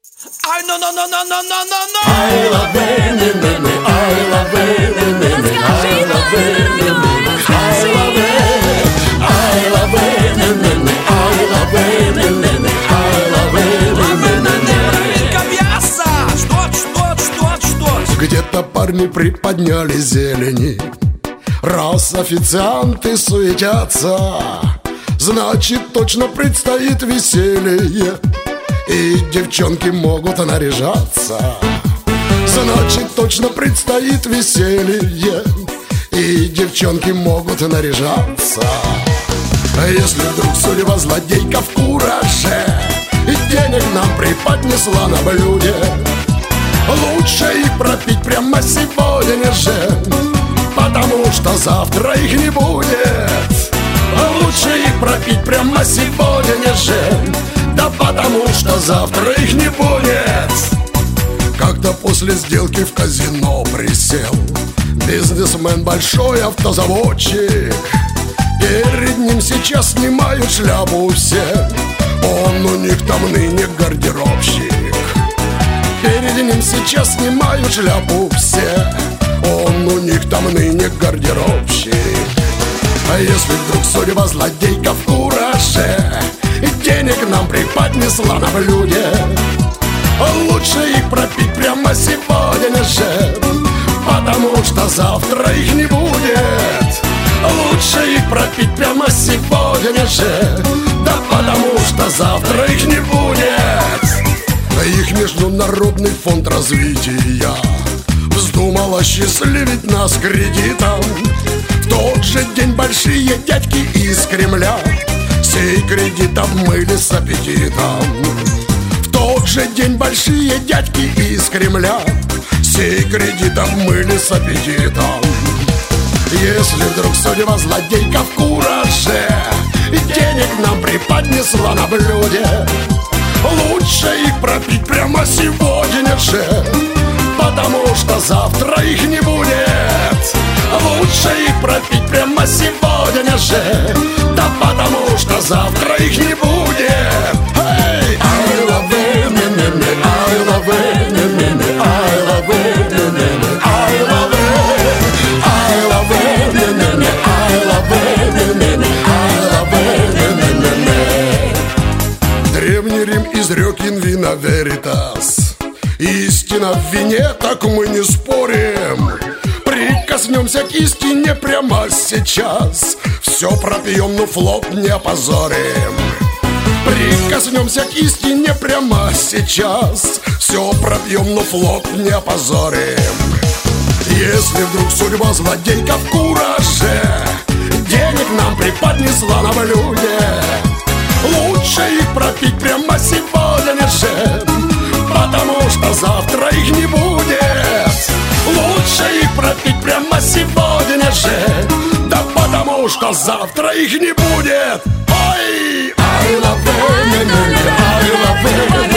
I no no no no no no no no. I love it, I love it, I love it, I love it, I love it, I love it, Что? Где-то парни приподняли зелени, раз официанты суетятся, значит точно предстоит веселье, и девчонки могут наряжаться. Значит точно предстоит веселье, и девчонки могут наряжаться. А если вдруг судьба злодейка в кураже и денег нам преподнесла на блюде, лучше их пропить прямо сегодня же, потому что завтра их не будет. Лучше их пропить прямо сегодня же, да потому что завтра их не будет. Когда после сделки в казино присел бизнесмен, большой автозаводчик, перед ним сейчас снимают шляпу все. Он у них там ныне гардеробщик. Перед ним сейчас снимают шляпу все. Он у них там ныне гардеробщик. А если вдруг судьба злодейка в кураже и денег нам преподнесла на блюде, лучше их пропить прямо сегодня же, потому что завтра их не будет. Лучше их пропить прямо сегодня же, да потому что завтра их не будет. Их Международный фонд развития вздумал осчастливить нас кредитом. В тот же день большие дядьки из Кремля сей кредит обмыли с аппетитом. В тот же день большие дядьки из Кремля сей кредит обмыли с аппетитом. Если вдруг судьба злодейка в кураже и денег нам преподнесла на блюде, лучше их пропить прямо сегодня же, потому что завтра их не будет. Лучше их пропить прямо сегодня же, да потому что завтра их не будет. Hey! I love it, I love it, I love it, I love it, I love it, I love it, I love it. Древний Рим изрек in vino veritas. Истина в вине, так мы не спорим. Прикоснемся к истине прямо сейчас, все пропьем, но флот не опозорим. Прикоснемся к истине прямо сейчас, все пропьем, но флот не опозорим. Если вдруг судьба злодейка в кураже денег нам преподнесла на блюде, лучше их пропить прямо сегодня же, потому что завтра их не будет. Лучше их пропить прямо сегодня же, да потому что завтра их не будет. Ой! I love it, I love it.